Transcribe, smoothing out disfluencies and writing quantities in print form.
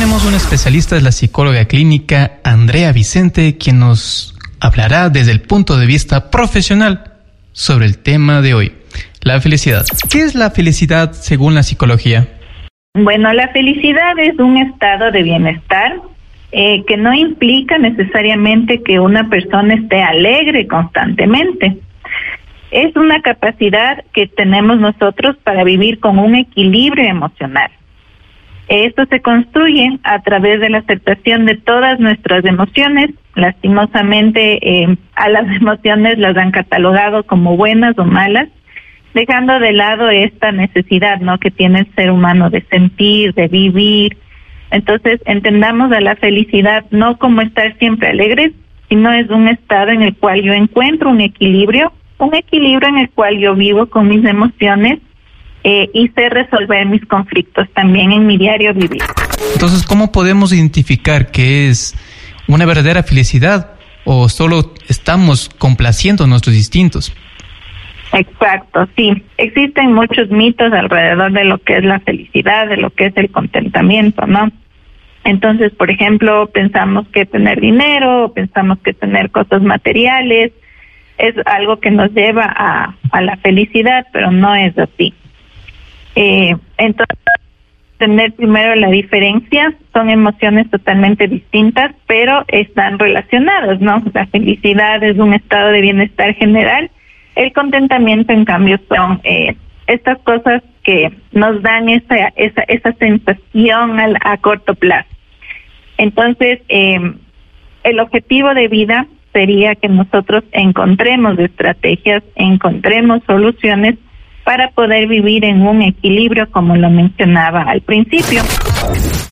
tenemos una especialista, es la psicóloga clínica Andrea Vicente, quien nos hablará desde el punto de vista profesional sobre el tema de hoy, la felicidad. ¿Qué es la felicidad según la psicología? Bueno, la felicidad es un estado de bienestar que no implica necesariamente que una persona esté alegre constantemente. Es una capacidad que tenemos nosotros para vivir con un equilibrio emocional. Esto se construye a través de la aceptación de todas nuestras emociones. Lastimosamente, a las emociones las han catalogado como buenas o malas, dejando de lado esta necesidad, ¿no?, que tiene el ser humano de sentir, de vivir. Entonces, entendamos a la felicidad no como estar siempre alegres, sino es un estado en el cual yo encuentro un equilibrio en el cual yo vivo con mis emociones y sé resolver mis conflictos también en mi diario vivir. Entonces, ¿cómo podemos identificar qué es una verdadera felicidad o solo estamos complaciendo nuestros instintos? Exacto, sí. Existen muchos mitos alrededor de lo que es la felicidad, de lo que es el contentamiento, ¿no? Entonces, por ejemplo, pensamos que tener dinero, pensamos que tener cosas materiales es algo que nos lleva a la felicidad, pero no es así. Entonces, tener primero la diferencia, son emociones totalmente distintas, pero están relacionadas, ¿no? La felicidad es un estado de bienestar general, el contentamiento, en cambio, son estas cosas que nos dan esa sensación a corto plazo. Entonces, el objetivo de vida sería que nosotros encontremos estrategias, encontremos soluciones para poder vivir en un equilibrio, como lo mencionaba al principio.